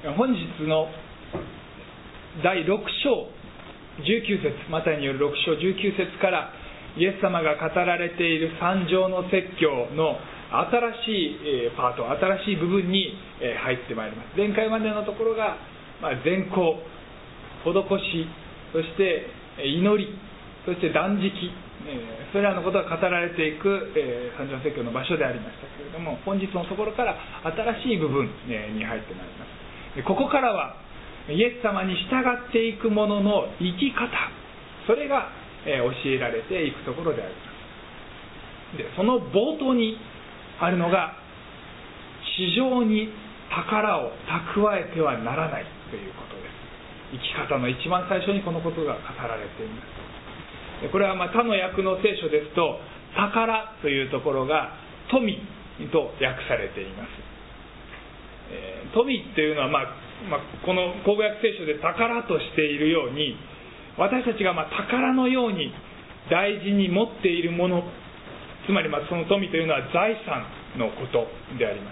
本日の第6章19節、マタイによる6章19節からイエス様が語られている三条の説教の新しいパート、新しい部分に入ってまいります。前回までのところが善行、施し、そして祈り、そして断食、それらのことが語られていく三条説教の場所でありましたけれども、本日のところから新しい部分に入ってまいります。ここからはイエス様に従っていく者の生き方、それが教えられていくところであります。で、その冒頭にあるのが、地上に宝を蓄えてはならないということです。生き方の一番最初にこのことが語られています。これは他の訳の聖書ですと、宝というところが富と訳されています。富というのは、この口語訳聖書で宝としているように、私たちが宝のように大事に持っているもの、つまりその富というのは財産のことであります。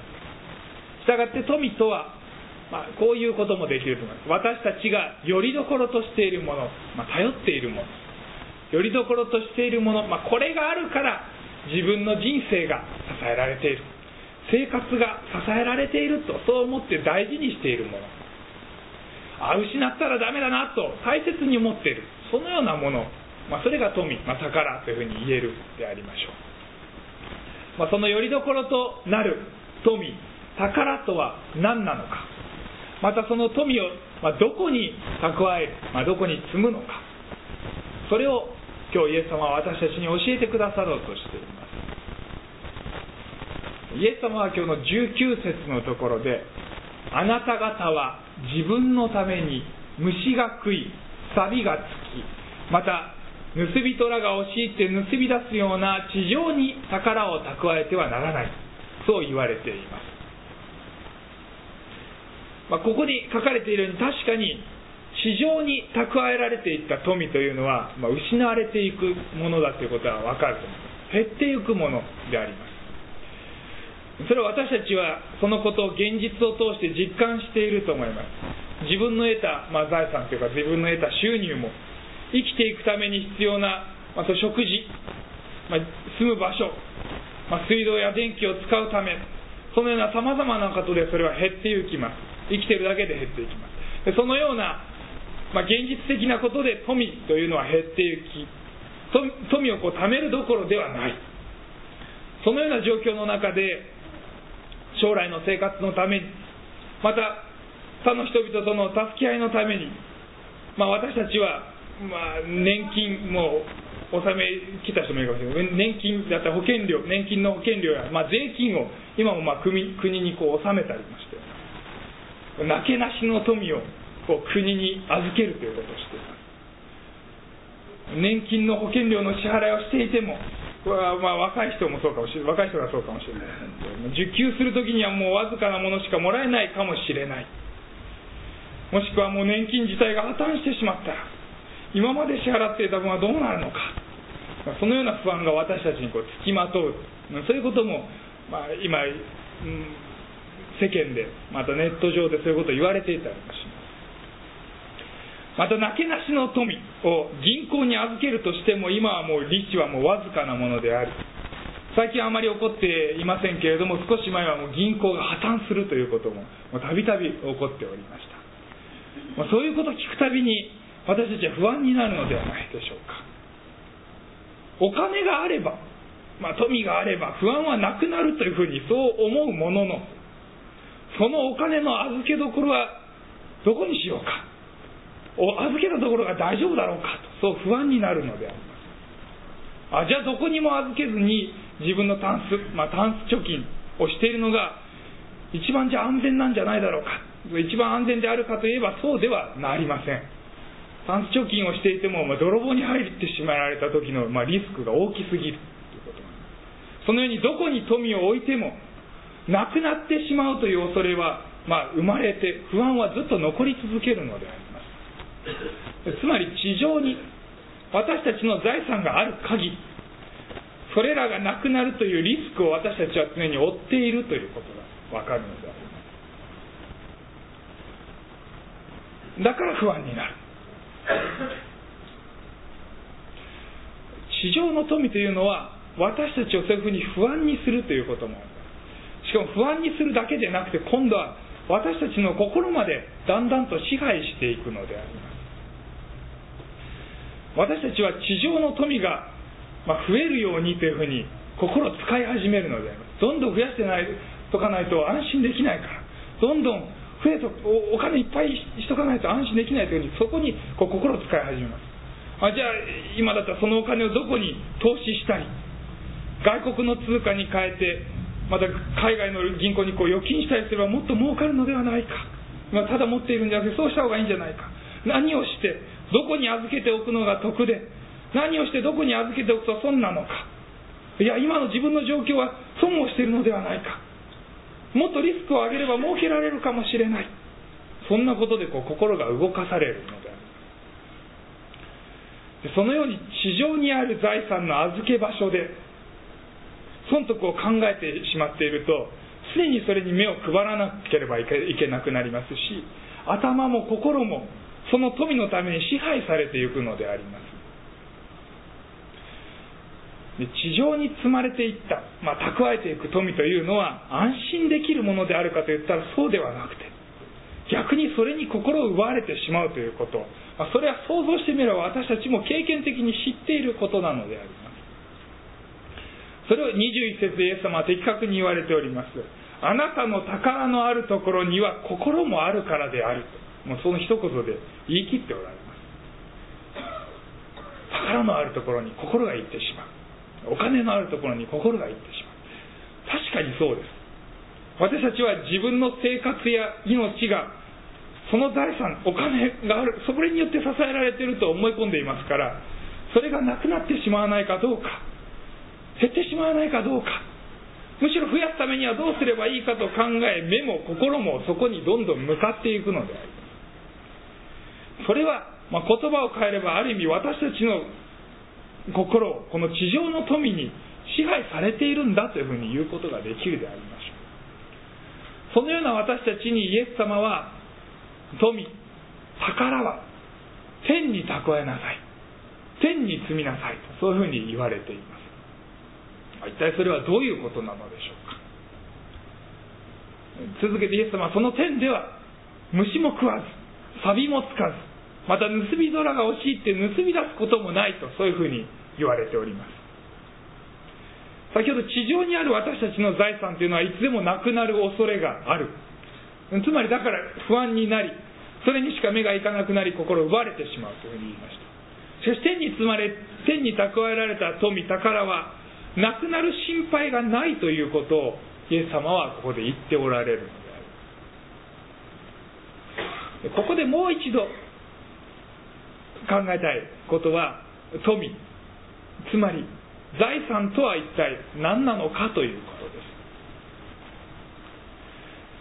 したがって富とは、こういうこともできると思います。私たちがよりどころとしているもの、頼っているもの、よりどころとしているもの、これがあるから自分の人生が支えられている、生活が支えられていると、そう思って大事にしているもの、失ったらダメだなと大切に思っている、そのようなもの、それが富、宝というふうに言えるでありましょう。そのよりどころとなる富、宝とは何なのか、またその富をどこに蓄える、どこに積むのか、それを今日イエス様は私たちに教えてくださろうとしています。イエス様は今日の19節のところで、あなた方は自分のために虫が食い、錆がつき、また盗人らが押し入って盗み出すような地上に宝を蓄えてはならない、そう言われています。ここに書かれているように、確かに地上に蓄えられていった富というのは、失われていくものだということは分かると思います。減っていくものであります。それは私たちはそのことを現実を通して実感していると思います。自分の得た、財産というか、自分の得た収入も、生きていくために必要な、食事、住む場所、水道や電気を使うため、そのようなさまざまなことでそれは減っていきます。生きているだけで減っていきます。でそのような、現実的なことで富というのは減っていき、富を貯めるどころではない。そのような状況の中で、将来の生活のために、また他の人々との助け合いのために、私たちは、年金も納めきた人もいるかもしれない。年金だったら保険料、年金の保険料や、税金を今も国に納めたりまして、なけなしの富を国に預けるということをしています。年金の保険料の支払いをしていても、これは若い人もそうかもしれない、若い人がそうかもしれない。受給するときにはもうわずかなものしかもらえないかもしれない。もしくはもう年金自体が破綻してしまったら、今まで支払っていた分はどうなるのか、そのような不安が私たちにつきまとう、そういうことも、今、世間で、またネット上でそういうことを言われていたりもします。また、なけなしの富を銀行に預けるとしても、今はもう利子はもうわずかなものである。最近あまり起こっていませんけれども、少し前はもう銀行が破綻するということもたびたび起こっておりました。そういうことを聞くたびに、私たちは不安になるのではないでしょうか。お金があれば、富があれば不安はなくなるというふうにそう思うものの、そのお金の預けどころはどこにしようか、預けたところが大丈夫だろうかと、そう不安になるのであります。じゃあどこにも預けずに自分のタンス貯金をしているのが一番じゃ安全なんじゃないだろうか、一番安全であるかといえばそうではなりません。タンス貯金をしていても、泥棒に入ってしまわれた時の、リスクが大きすぎるということなんです。そのようにどこに富を置いてもなくなってしまうという恐れは、生まれて不安はずっと残り続けるのであります。つまり地上に私たちの財産がある限り、それらがなくなるというリスクを私たちは常に負っているということが分かるのであります。 だから不安になる。地上の富というのは私たちをそういうふうに不安にするということもあります。しかも不安にするだけでなくて、今度は私たちの心までだんだんと支配していくのであります。私たちは地上の富が増えるようにというふうに心を使い始めるのであります。どんどん増やしてとかないと安心できないから、どんどんお金いっぱいしとかないと安心できないというふうに、そこに心を使い始めます。じゃあ今だったらそのお金をどこに投資したり、外国の通貨に変えてまた海外の銀行に預金したりすればもっと儲かるのではないか。ただ持っているんじゃなくてそうした方がいいんじゃないか。何をしてどこに預けておくのが得で、何をしてどこに預けておくと損なのか。いや今の自分の状況は損をしているのではないか。もっとリスクを上げれば儲けられるかもしれない。そんなことで心が動かされるのである。そのように地上にある財産の預け場所で損得を考えてしまっていると、常にそれに目を配らなければいけなくなりますし、頭も心もその富のために支配されていくのであります。で地上に積まれていった、蓄えていく富というのは安心できるものであるかといったらそうではなくて、逆にそれに心を奪われてしまうということ、それは想像してみれば私たちも経験的に知っていることなのであります。それを21節でイエス様は的確に言われております。あなたの宝のあるところには心もあるからであると、もうその一言で言い切っておられます。宝のあるところに心が行ってしまう、お金のあるところに心が行ってしまう。確かにそうです。私たちは自分の生活や命がその財産、お金がある、それによって支えられていると思い込んでいますから、それがなくなってしまわないかどうか、減ってしまわないかどうか、むしろ増やすためにはどうすればいいかと考え、目も心もそこにどんどん向かっていくのであります。それは、言葉を変えればある意味私たちの心をこの地上の富に支配されているんだというふうに言うことができるでありましょう。そのような私たちにイエス様は、富、宝は天に蓄えなさい、天に積みなさいと、そういうふうに言われています。一体それはどういうことなのでしょうか。続けてイエス様は、その天では虫も食わず錆もつかず、また盗み空が押し入って盗み出すこともないと、そういうふうに言われております。先ほど地上にある私たちの財産というのはいつでもなくなる恐れがある。つまりだから不安になり、それにしか目がいかなくなり、心を奪われてしまうというふうに言いました。しかし天に積まれ、天に蓄えられた富、宝はなくなる心配がないということをイエス様はここで言っておられるのである。ここでもう一度考えたいことは、富、つまり財産とは一体何なのかということです。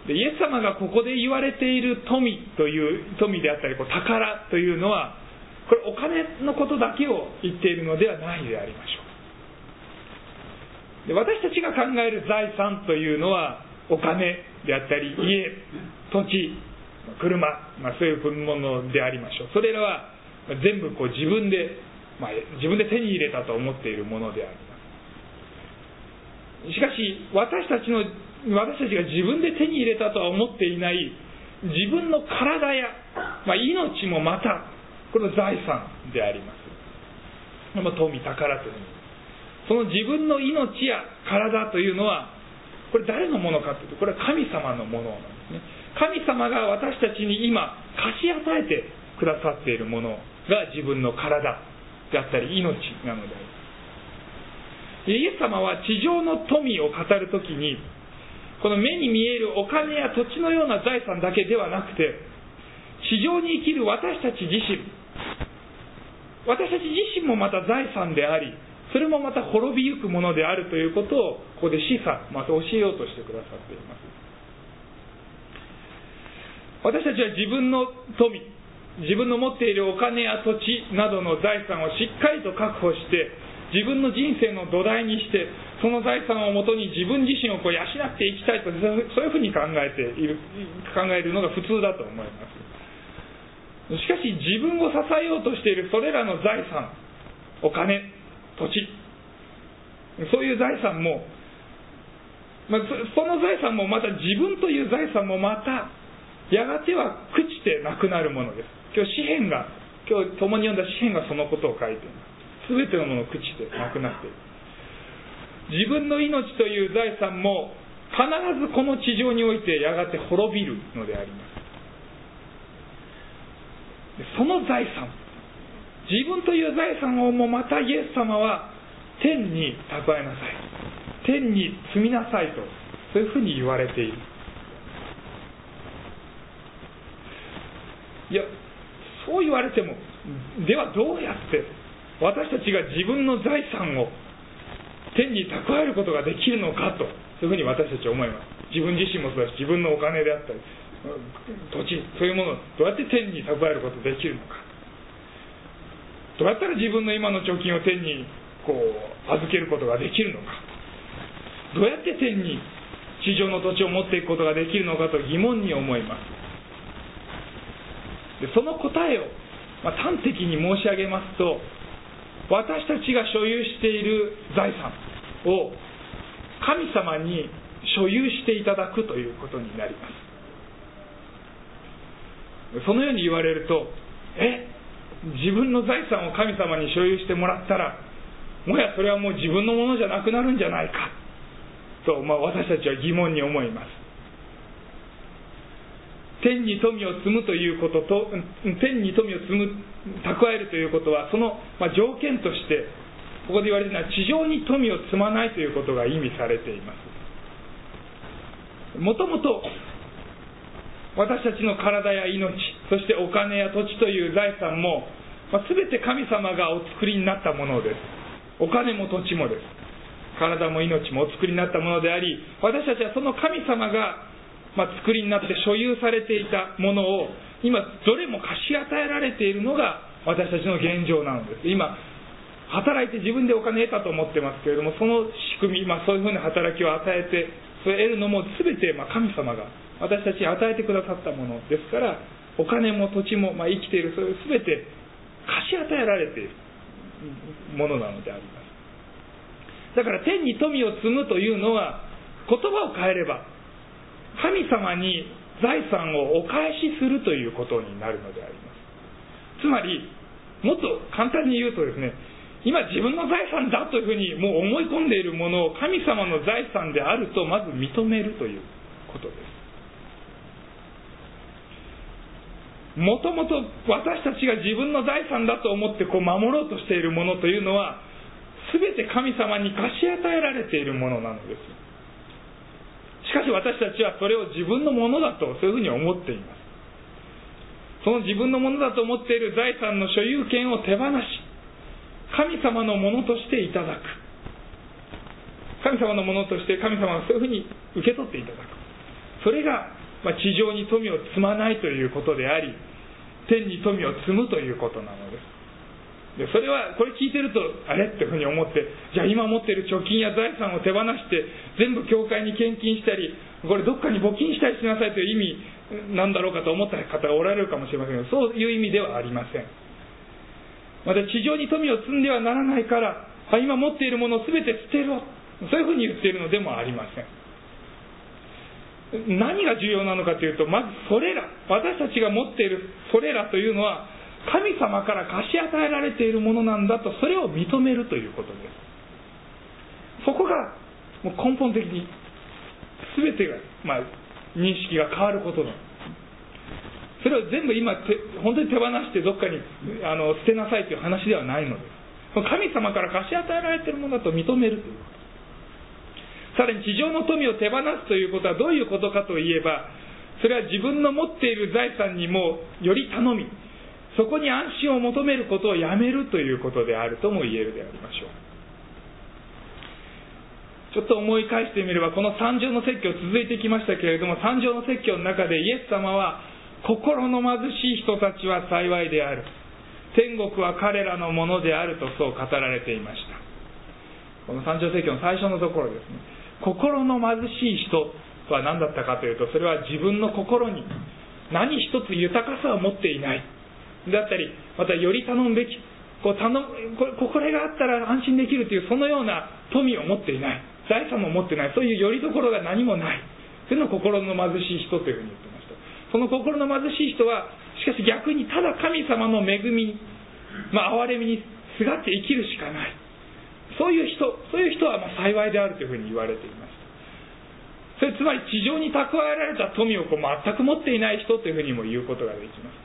でイエス様がここで言われている富という富であったり宝というのは、これお金のことだけを言っているのではないでありましょう。で私たちが考える財産というのはお金であったり家、土地、車、そういうものでありましょう。それらは全部自分で手に入れたと思っているものであります。しかし私たちが自分で手に入れたとは思っていない自分の体や、命もまたこの財産であります。富、宝という、その自分の命や体というのはこれ誰のものかというと、これは神様のものなんですね。神様が私たちに今貸し与えてくださっているものが自分の体であったり命なのである。イエス様は地上の富を語るときに、この目に見えるお金や土地のような財産だけではなくて、地上に生きる私たち自身もまた財産であり、それもまた滅びゆくものであるということをここで示唆、また教えようとしてくださっています。私たちは自分の富、自分の持っているお金や土地などの財産をしっかりと確保して、自分の人生の土台にして、その財産をもとに自分自身を養っていきたいと、そういうふうに考えるのが普通だと思います。 しかし自分を支えようとしているそれらの財産、お金、土地、そういう財産も、その財産もまた自分という財産もまたやがては朽ちてなくなるものです。今日共に読んだ詩篇がそのことを書いています。すべてのもの朽ちてなくなっている。自分の命という財産も必ずこの地上においてやがて滅びるのであります。その財産、自分という財産をもまたイエス様は天に蓄えなさい、天に積みなさいと、そういうふうに言われている。いや、そう言われても、ではどうやって私たちが自分の財産を天に蓄えることができるのかと、そういうふうに私たちは思います。自分自身もそうだし、自分のお金であったり土地、そういうものをどうやって天に蓄えることができるのか、どうやったら自分の今の貯金を天に預けることができるのか、どうやって天に地上の土地を持っていくことができるのかと疑問に思います。でその答えを、端的に申し上げますと、私たちが所有している財産を神様に所有していただくということになります。そのように言われると、自分の財産を神様に所有してもらったら、もはやそれはもう自分のものじゃなくなるんじゃないかと、私たちは疑問に思います。天に富を積むということと、天に富を蓄えるということは、その条件としてここで言われているのは、地上に富を積まないということが意味されています。もともと私たちの体や命、そしてお金や土地という財産も、全て神様がお作りになったものです。お金も土地もです。体も命もお作りになったものであり、私たちはその神様が作りになって所有されていたものを今どれも貸し与えられているのが私たちの現状なのです。今働いて自分でお金得たと思ってますけれども、その仕組み、そういうふうな働きを与えてそれを得るのも全て神様が私たちに与えてくださったものですから、お金も土地も生きている、それを全て貸し与えられているものなのであります。だから天に富を積むというのは、言葉を変えれば神様に財産をお返しするということになるのであります。つまりもっと簡単に言うとですね、今自分の財産だというふうにもう思い込んでいるものを神様の財産であるとまず認めるということです。もともと私たちが自分の財産だと思って守ろうとしているものというのは、全て神様に貸し与えられているものなのです。しかし私たちはそれを自分のものだと、そういうふうに思っています。その自分のものだと思っている財産の所有権を手放し、神様のものとしていただく。神様のものとして神様がそういうふうに受け取っていただく。それが地上に富を積まないということであり、天に富を積むということなのです。でそれはこれ聞いてるとあれっていうふうに思って、じゃあ今持っている貯金や財産を手放して全部教会に献金したり、これどっかに募金したりしなさいという意味なんだろうかと思った方がおられるかもしれませんが、そういう意味ではありません。また地上に富を積んではならないから、今持っているものを全て捨てろ、そういうふうに言っているのでもありません。何が重要なのかというと、まずそれら、私たちが持っているそれらというのは神様から貸し与えられているものなんだと、それを認めるということです。そこがもう根本的に全てが、認識が変わることなんです。それを全部今本当に手放してどっかに捨てなさいという話ではないのです。神様から貸し与えられているものだと認めるということ。さらに地上の富を手放すということはどういうことかといえば、それは自分の持っている財産にもより頼み、そこに安心を求めることをやめるということであるとも言えるでありましょう。ちょっと思い返してみれば、この三条の説教続いてきましたけれども、三条の説教の中でイエス様は、心の貧しい人たちは幸いである、天国は彼らのものであるとそう語られていました。この三条説教の最初のところですね。心の貧しい人とは何だったかというと、それは自分の心に何一つ豊かさを持っていない、 だったり、またより頼むべき、これがあったら安心できるという、そのような富を持っていない、財産も持ってない、そういうよりどころが何もない、それの心の貧しい人というふうに言ってました。その心の貧しい人は、しかし逆にただ神様の恵み、憐れみにすがって生きるしかない、そういう人は幸いであるというふうに言われています。それつまり地上に蓄えられた富を全く持っていない人というふうにも言うことができます。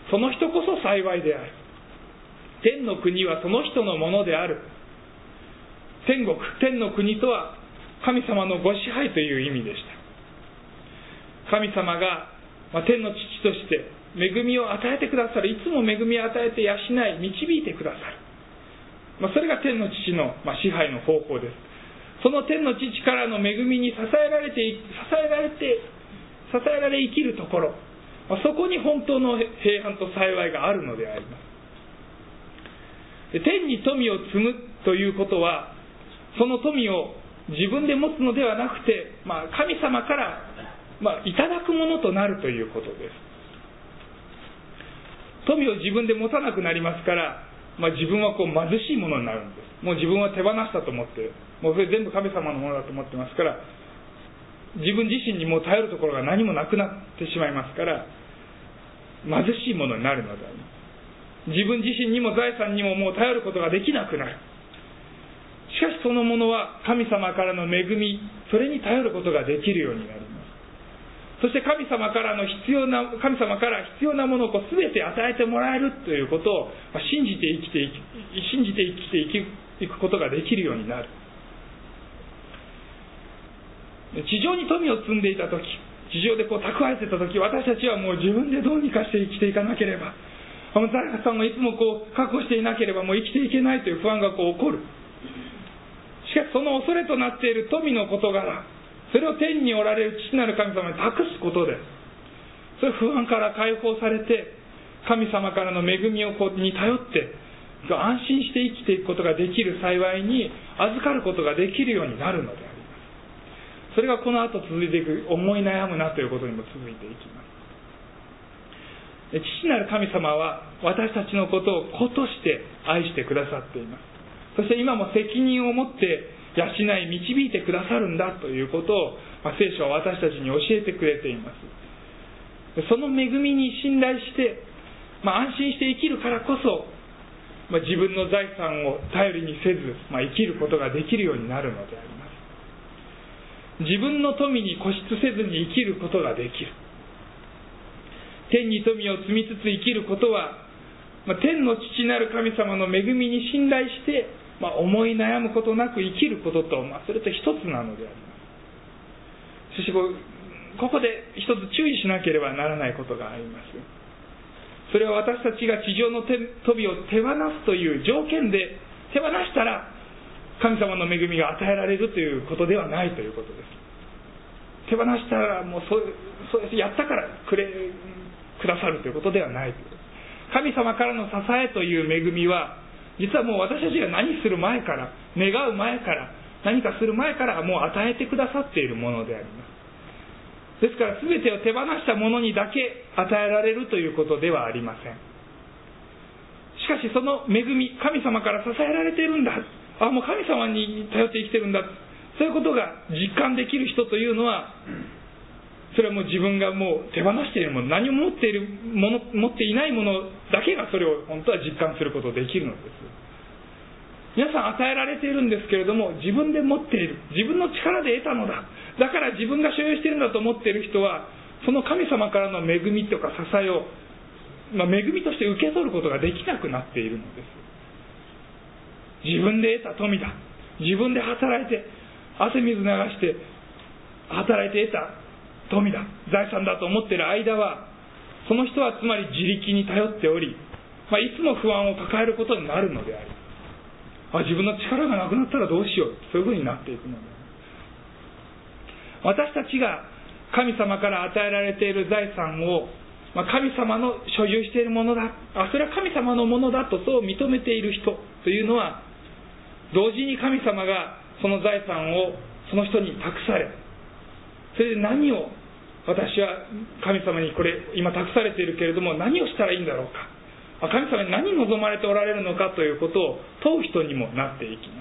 その人こそ幸いである。天の国はその人のものである。天の国とは神様のご支配という意味でした。神様が天の父として恵みを与えてくださる、いつも恵みを与えて養い導いてくださる、それが天の父の支配の方法です。その天の父からの恵みに支えられ生きるところ、そこに本当の平安と幸いがあるのであります。天に富を積むということは、その富を自分で持つのではなくて、神様からいただくものとなるということです。富を自分で持たなくなりますから、自分は貧しいものになるんです。もう自分は手放したと思って、もうそれ全部神様のものだと思ってますから、自分自身にもう頼るところが何もなくなってしまいますから、貧しいものになるのであります。自分自身にも財産にももう頼ることができなくなる。しかしそのものは神様からの恵み、それに頼ることができるようになります。そして神様から必要なものを全て与えてもらえるということを信じて生きていくことができるようになる。地上に富を積んでいたとき、地上で蓄えていたとき、私たちはもう自分でどうにかして生きていかなければ、財産をいつも確保していなければもう生きていけないという不安が起こる。しかしその恐れとなっている富の事柄、それを天におられる父なる神様に託すことで、それ不安から解放されて、神様からの恵みに頼って安心して生きていくことができる幸いに預かることができるようになるのであります。それがこの後続いていく思い悩むなということにも続いていきます。父なる神様は私たちのことを子として愛してくださっています。そして今も責任を持って養い導いてくださるんだということを、聖書は私たちに教えてくれています。その恵みに信頼して、安心して生きるからこそ、自分の財産を頼りにせず、生きることができるようになるのであります。自分の富に固執せずに生きることができる。天に富を積みつつ生きることは、天の父なる神様の恵みに信頼して、思い悩むことなく生きることと、それと一つなのであります。そしてここで一つ注意しなければならないことがあります。それは私たちが地上の富を手放すという条件で手放したら神様の恵みが与えられるということではないということです。手放したらもうそうやったからくださるということではない。神様からの支えという恵みは実はもう私たちが何する前から、願う前から、何かする前からもう与えてくださっているものであります。ですから全てを手放したものにだけ与えられるということではありません。しかしその恵み、神様から支えられているんだ、もう神様に頼って生きてるんだ、そういうことが実感できる人というのは、それはもう自分がもう手放しているもの、何も持っていないものだけがそれを本当は実感することができるのです。皆さん与えられているんですけれども、自分で持っている、自分の力で得たのだ、だから自分が所有しているんだと思っている人は、その神様からの恵みとか支えを、恵みとして受け取ることができなくなっているのです。自分で得た富だ、自分で働いて汗水流して働いて得た富だ、財産だと思っている間は、その人はつまり自力に頼っており、いつも不安を抱えることになるのである。自分の力がなくなったらどうしよう、そういうふうになっていくのである。私たちが神様から与えられている財産を、神様の所有しているものだ、それは神様のものだとそう認めている人というのは、同時に神様がその財産をその人に託され、それで何を、私は神様にこれ今託されているけれども何をしたらいいんだろうか、 神様に何望まれておられるのかということを問う人にもなっていきます。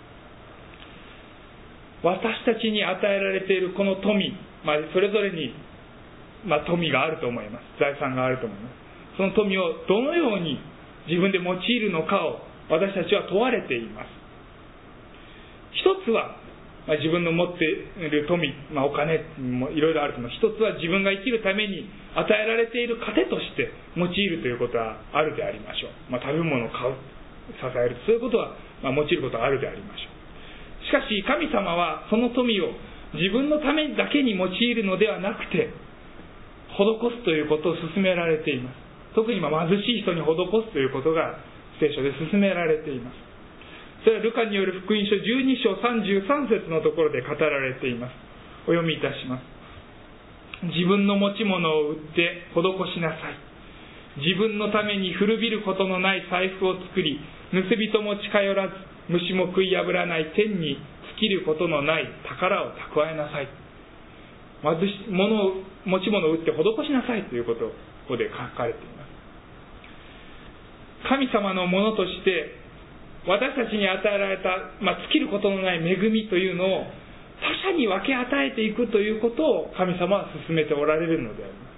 私たちに与えられているこの富、それぞれに、富があると思います。財産があると思います。その富をどのように自分で用いるのかを私たちは問われています。一つは、自分の持っている富、お金もいろいろあると思います。一つは自分が生きるために与えられている糧として用いるということはあるでありましょう。食べ物を買う、支える、そういうことは、用いることはあるでありましょう。しかし神様はその富を自分のためだけに用いるのではなくて、施すということを勧められています。特に貧しい人に施すということが聖書で勧められています。それはルカによる福音書12章33節のところで語られています。お読みいたします。自分の持ち物を売って施しなさい。自分のために古びることのない財布を作り、盗人も近寄らず、虫も食い破らない天に尽きることのない宝を蓄えなさい。持ち物を売って施しなさいということをここで書かれています。神様のものとして私たちに与えられた、尽きることのない恵みというのを他者に分け与えていくということを神様は進めておられるのであります。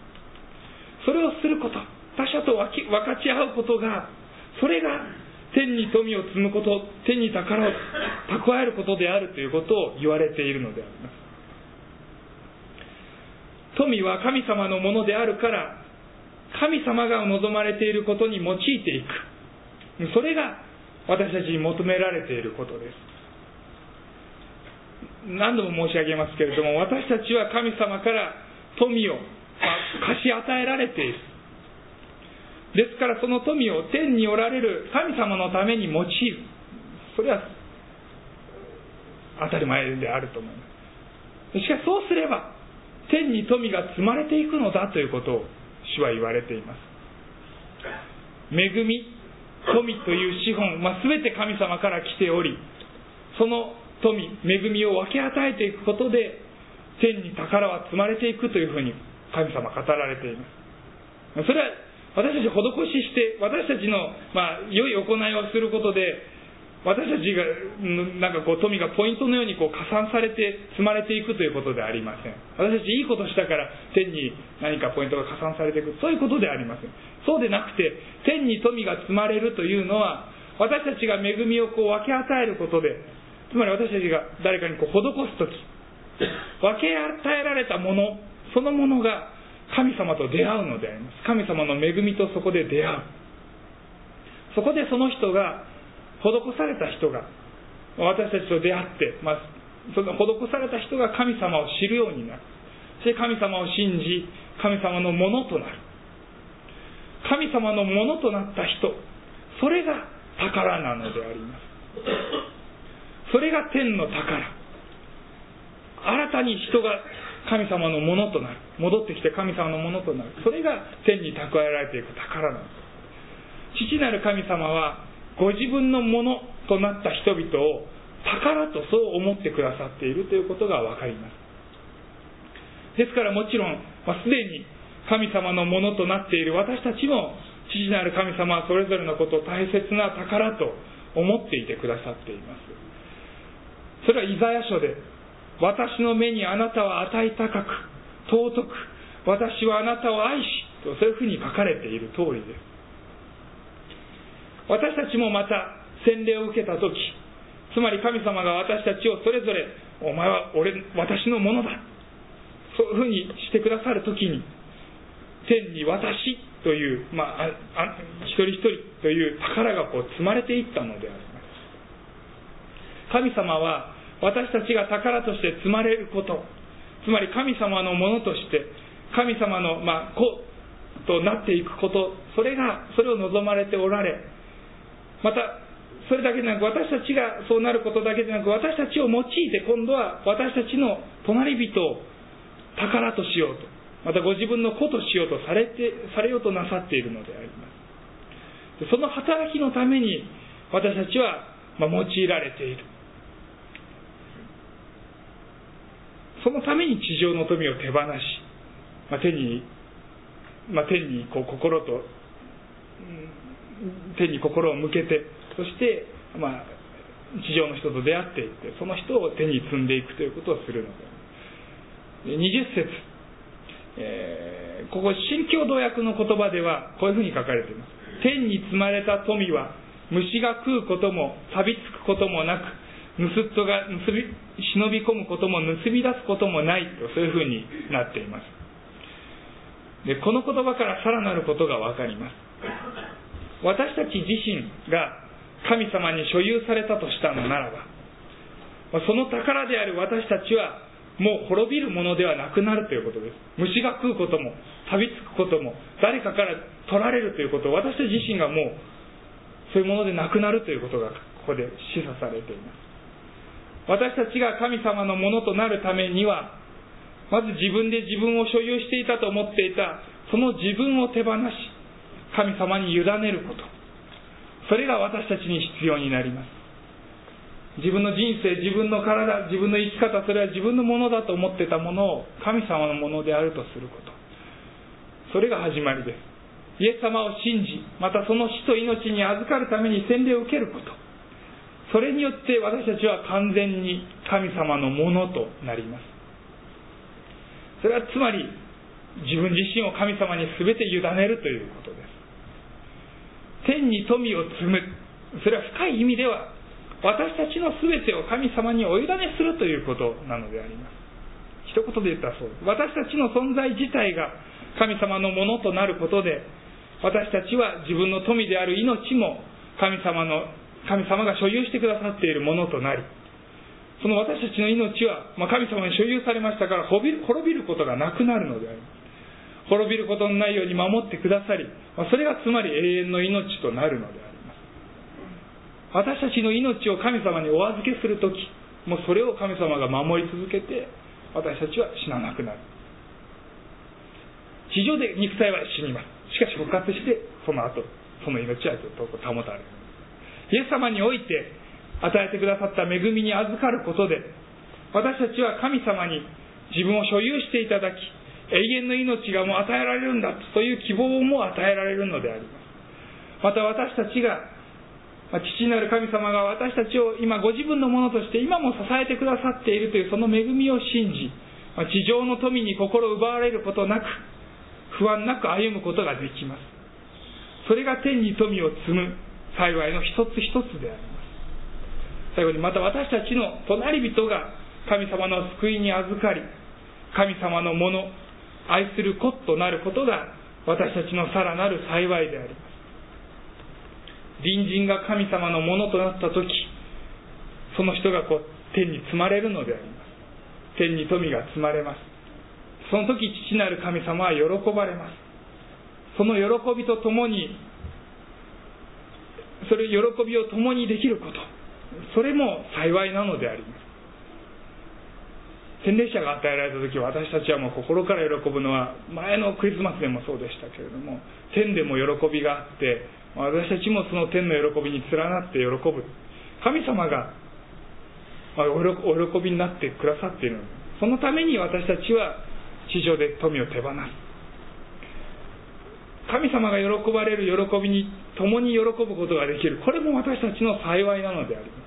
それをすること、他者と分かち合うことが、それが天に富を積むこと、天に宝を蓄えることであるということを言われているのであります。富は神様のものであるから、神様が望まれていることに用いていく、それが私たちに求められていることです。何度も申し上げますけれども、私たちは神様から富を貸し与えられている。ですからその富を天におられる神様のために用いる、それは当たり前であると思います。しかしそうすれば天に富が積まれていくのだということを主は言われています。恵み、富という資本、全て神様から来ており、その富、恵みを分け与えていくことで天に宝は積まれていくというふうに神様は語られています。それは私たち施しして、私たちの、良い行いをすることで、私たちが富がポイントのように加算されて積まれていくということではありません。私たちいいことしたから天に何かポイントが加算されていく、そういうことではありません。そうでなくて、天に富が積まれるというのは、私たちが恵みを分け与えることで、つまり私たちが誰かに施すとき、分け与えられたものそのものが神様と出会うのであります。神様の恵みとそこで出会う。そこでその人が、施された人が私たちと出会って、その施された人が神様を知るようになる。そして神様を信じ、神様のものとなる。神様のものとなった人、それが宝なのであります。それが天の宝。新たに人が神様のものとなる。戻ってきて神様のものとなる。それが天に蓄えられていく宝なんです。父なる神様はご自分のものとなった人々を宝とそう思ってくださっているということが分かります。ですからもちろん、すでに神様のものとなっている私たちも、父なる神様はそれぞれのことを大切な宝と思っていてくださっています。それはイザヤ書で、私の目にあなたは値高く尊く、私はあなたを愛しと、そういうふうに書かれている通りです。私たちもまた洗礼を受けたとき、つまり神様が私たちをそれぞれ、お前は私のものだ、そういうふうにしてくださるときに、天に私という、一人一人という宝が積まれていったのであります。神様は私たちが宝として積まれること、つまり神様のものとして神様の子となっていくこと、それを望まれておられ、またそれだけでなく、私たちがそうなることだけでなく、私たちを用いて今度は私たちの隣人を宝としようと、またご自分の子としようとされようとなさっているのであります。その働きのために私たちは用いられている。そのために地上の富を手放し、天に心と天に心を向けて、そして、地上の人と出会っていって、その人を手に積んでいくということをするので、20節、ここ新共同訳の言葉ではこういうふうに書かれています。天に積まれた富は虫が食うことも錆びつくこともなく、盗人が忍び込むことも盗み出すこともないと、そういうふうになっています。で、この言葉からさらなることが分かります。私たち自身が神様に所有されたとしたのならば、その宝である私たちはもう滅びるものではなくなるということです。虫が食うことも錆びつくことも誰かから取られるということを、私たち自身がもうそういうものでなくなるということがここで示唆されています。私たちが神様のものとなるためには、まず自分で自分を所有していたと思っていたその自分を手放し、神様に委ねること、それが私たちに必要になります。自分の人生、自分の体、自分の生き方、それは自分のものだと思っていたものを神様のものであるとすること、それが始まりです。イエス様を信じ、またその死と命に預かるために洗礼を受けること、それによって私たちは完全に神様のものとなります。それはつまり自分自身を神様に全て委ねるということです。天に富を積む、それは深い意味では私たちの全てを神様にお委ねするということなのであります。一言で言ったらそうです。私たちの存在自体が神様のものとなることで、私たちは自分の富である命も神様が所有してくださっているものとなり、その私たちの命は、神様に所有されましたから滅びることがなくなるのであります。滅びることのないように守ってくださり、それがつまり永遠の命となるのであります。私たちの命を神様にお預けするとき、もうそれを神様が守り続けて、私たちは死ななくなる。地上で肉体は死にます。しかし復活して、その後その命はずっと保たれる。イエス様において与えてくださった恵みに預かることで、私たちは神様に自分を所有していただき、永遠の命がもう与えられるんだという希望も与えられるのであります。また私たちが、父なる神様が私たちを今ご自分のものとして今も支えてくださっているというその恵みを信じ、地上の富に心を奪われることなく、不安なく歩むことができます。それが天に富を積む幸いの一つ一つであります。最後に、また私たちの隣人が神様の救いに預かり、神様のもの、愛する子となることが私たちのさらなる幸いであります。隣人が神様のものとなったとき、その人が天に積まれるのであります。天に富が積まれます。その時、父なる神様は喜ばれます。その喜びとともに、それ喜びを共にできること、それも幸いなのであります。洗礼者が与えられた時、私たちはもう心から喜ぶのは、前のクリスマスでもそうでしたけれども、天でも喜びがあって、私たちもその天の喜びに連なって喜ぶ。神様がお喜びになってくださっているので、そのために私たちは地上で富を手放す。神様が喜ばれる喜びに共に喜ぶことができる。これも私たちの幸いなのであります。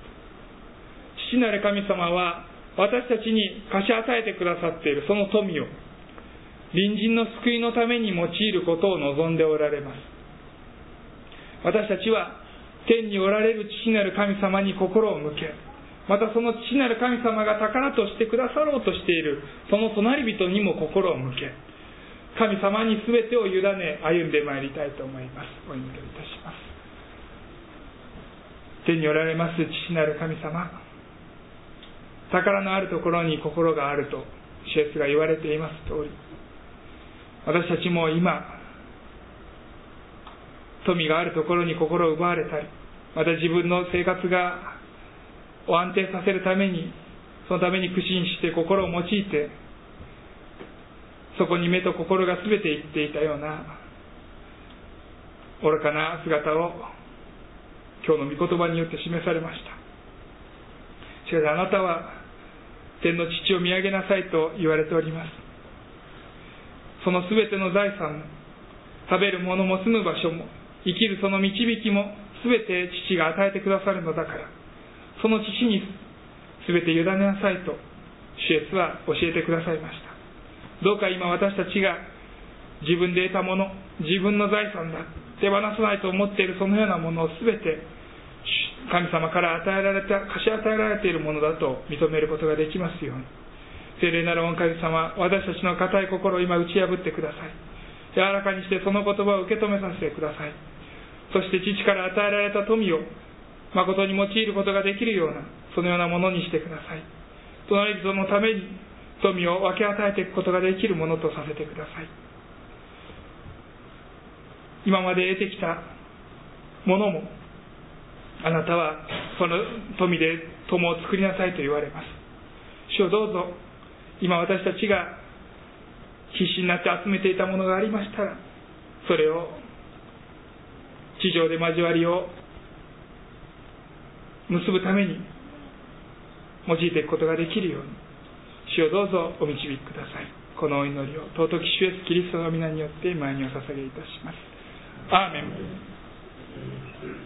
父なる神様は私たちに貸し与えてくださっているその富を隣人の救いのために用いることを望んでおられます。私たちは天におられる父なる神様に心を向け、またその父なる神様が宝としてくださろうとしているその隣人にも心を向け、神様に全てを委ね歩んでまいりたいと思います。お祈りいたします。天におられます父なる神様、宝のあるところに心があると主イエスが言われています通り、私たちも今富があるところに心を奪われたり、また自分の生活がを安定させるために、そのために苦心して心を用いて、そこに目と心が全ていっていたような愚かな姿を今日の御言葉によって示されました。しかしあなたは天の父を見上げなさいと言われております。その全ての財産も、食べるものも住む場所も、 生きるその導きもすべて父が与えてくださるのだから、その父にすべて委ねなさいと主イエスは教えてくださいました。どうか今私たちが自分で得たもの、自分の財産だ、手放さないと思っているそのようなものをすべて神様から貸し与えられているものだと認めることができますように、聖霊なる御神様、私たちの固い心を今打ち破ってください。柔らかにしてその言葉を受け止めさせてください。そして父から与えられた富を誠に用いることができるような、そのようなものにしてください。隣人のために富を分け与えていくことができるものとさせてください。今まで得てきたものも、あなたはその富で友を作りなさいと言われます。主をどうぞ、今私たちが必死になって集めていたものがありましたら、それを地上で交わりを結ぶために用いていくことができるように、主をどうぞお導きください。このお祈りを尊き主イエスキリストの皆によって前にお捧げいたします。アーメン。